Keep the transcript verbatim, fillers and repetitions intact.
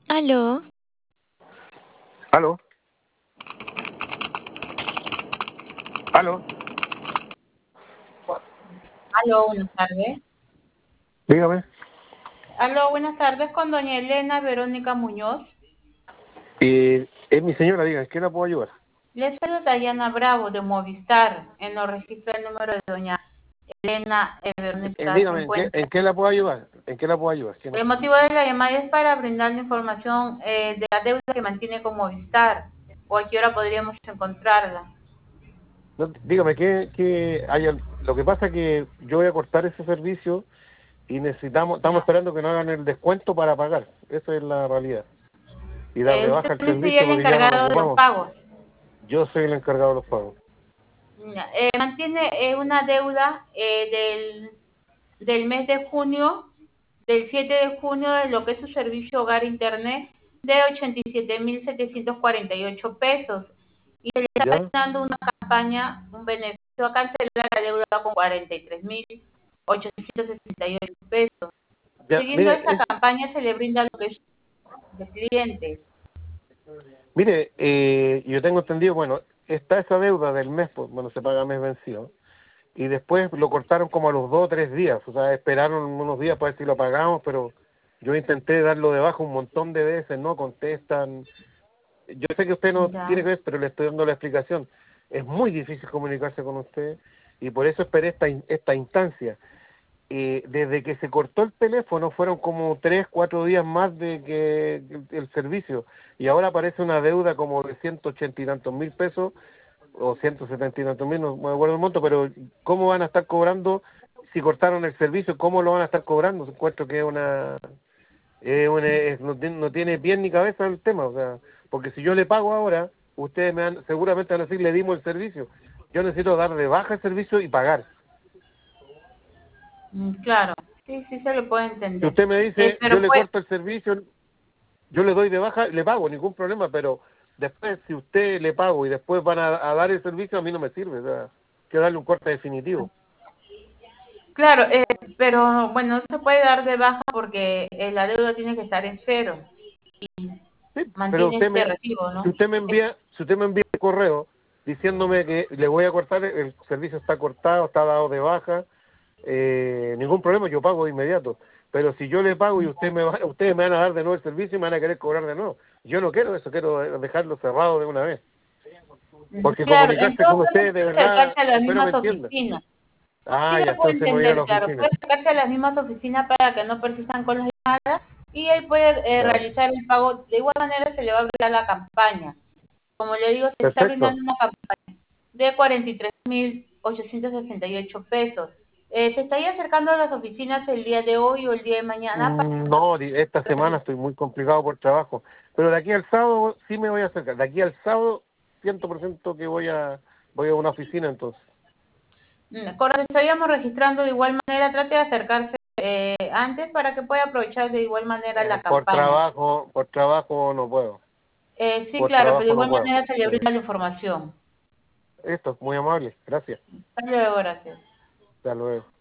Aló, Aló, aló, Aló, buenas tardes. dígame. Aló, buenas tardes con doña Elena Verónica Muñoz. Eh, es mi señora, diga, ¿en qué la puedo ayudar? Le saluda Dayana Bravo de Movistar. En los registros el número de doña Elena eh, Eh, Verónica se dígame, ¿en qué, encuentra. ¿en qué la puedo ayudar? ¿En qué la puedo ayudar? ¿Qué El necesita? motivo de la llamada es para brindarle información eh, de la deuda que mantiene con Movistar o a qué hora podríamos encontrarla. No, dígame, ¿qué, qué hay? al- Lo que pasa es que yo voy a cortar ese servicio y necesitamos, estamos esperando que nos hagan el descuento para pagar. Esa es la realidad. Y dar Eh, de usted baja el también sería servicio el porque ya no lo encargado de los ocupamos. pagos. Yo soy el encargado de los pagos. Ya, eh, mantiene eh, una deuda eh, del, del mes de junio, del siete de junio, de lo que es su servicio hogar internet, de ochenta y siete mil setecientos cuarenta y ocho pesos. Y se le está ¿Ya? dando una campaña, un beneficio a cancelar la deuda con cuarenta y tres mil ochocientos sesenta y ocho pesos. Ya, Siguiendo mire, esta es, campaña se le brinda lo que es de clientes. mire, eh, yo tengo entendido, bueno, está esa deuda del mes, pues, bueno, se paga mes vencido. Y después lo cortaron como a los dos o tres días, o sea, esperaron unos días para ver si lo pagamos, pero yo intenté darlo de baja un montón de veces, no contestan. Yo sé que usted no Ya. tiene que ver, pero le estoy dando la explicación. Es muy difícil comunicarse con usted y por eso esperé esta, in- esta instancia. Eh, desde que se cortó el teléfono fueron como tres, cuatro días más de que el, el servicio y ahora aparece una deuda como de ciento ochenta y tantos mil pesos o ciento setenta y tantos mil, no me acuerdo el monto, pero ¿cómo van a estar cobrando si cortaron el servicio? ¿Cómo lo van a estar cobrando? Encuentro que es una, es una es- no, tiene, no tiene pie ni cabeza el tema, o sea, porque si yo le pago ahora, ustedes me han, seguramente van a decir, le dimos el servicio. Yo necesito dar de baja el servicio y pagar. Mm, claro, sí, sí se lo puede Si entender. usted me Eh, dice, yo pero le pues, corto el servicio, yo le doy de baja, le pago, ningún problema, pero después, si usted le pago y después van a, a dar el servicio, a mí no me sirve, o sea, hay que darle un corte definitivo. claro, eh, pero bueno, no se puede dar de baja porque eh, la deuda tiene que estar en cero. Sí, pero Mantiene usted este me, recibo, si ¿no? usted me envía, si usted me envía un correo diciéndome que le voy a cortar, el servicio está cortado, está dado de baja, eh, ningún problema, yo pago de inmediato. Pero si yo le pago y usted me va, ustedes me van a dar de nuevo el servicio y me van a querer cobrar de nuevo. Yo no quiero eso, quiero dejarlo cerrado de una vez. Porque Claro, en comunicarse todo con caso ustedes de puede verdad, acercarse a las espero me mismas entiendan. oficinas. Sí Ah, ya, lo puedo entonces me voy a la entender, claro. oficina. Puede acercarse a las mismas oficinas para que no persistan con las llamadas y él puede eh, Ya, realizar el pago. De igual manera se le va a brindar la campaña. Como le digo, se está perfecto. brindando una campaña de cuarenta y tres mil ochocientos sesenta y ocho pesos. Eh, ¿Se estaría acercando a las oficinas el día de hoy o el día de mañana? Mm, No, di- esta semana estoy muy complicado por trabajo, pero de aquí al sábado sí me voy a acercar. De aquí al sábado, cien por ciento que voy a voy a una oficina entonces. Mm, Correcto, estaríamos registrando de igual manera, trate de acercarse eh, antes para que pueda aprovechar de igual manera Eh, la por campaña. trabajo, por trabajo no puedo. Eh, sí, Por claro, pero de trabajo no igual puedo. manera se le Sí. brinda la información. Esto es muy amable. Gracias. Hasta luego, gracias. Hasta luego.